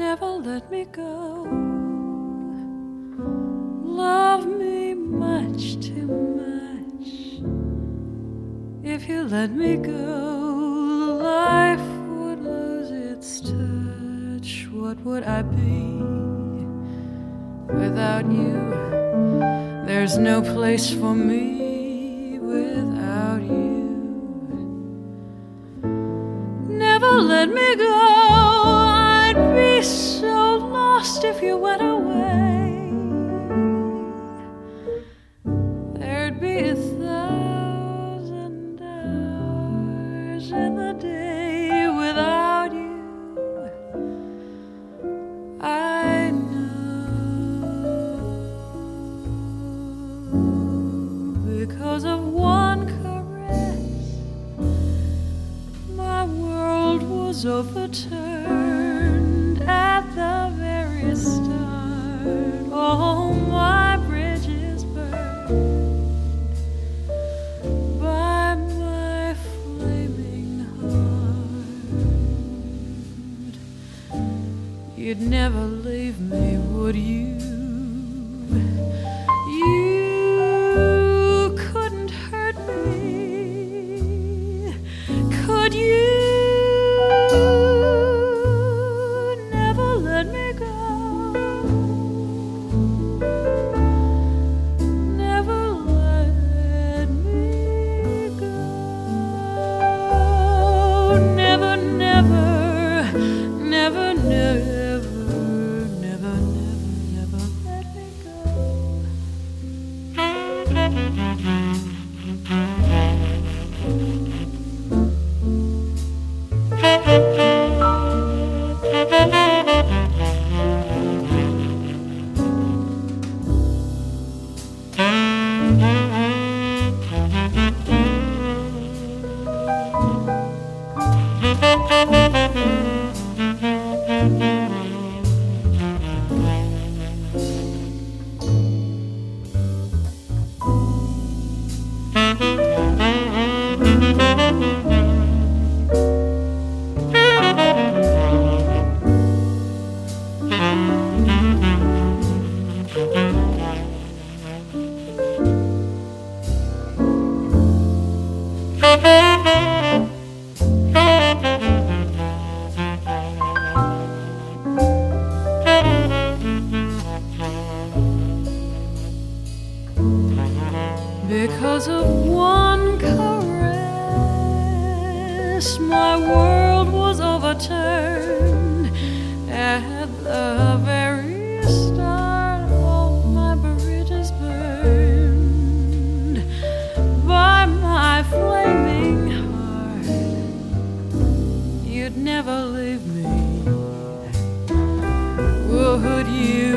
never let me go. Love me much too much. If you let me go, life would lose its touch. What would I be without you? There's no place for me without you. Never let me go. I'd be so lost if you went away. There'd be 1,000 hours in the day without you. I know, because of one caress, my world was overturned at the very start. Oh, my bridges burned by my flaming heart. You'd never leave me, would you? You couldn't hurt me, could you? Never let me go. Never let me go. Never, never, never, never, never, never, never let me go. Because of one caress, my world was overturned at the very start. All my bridges burned by my flaming heart. You'd never leave me, would you?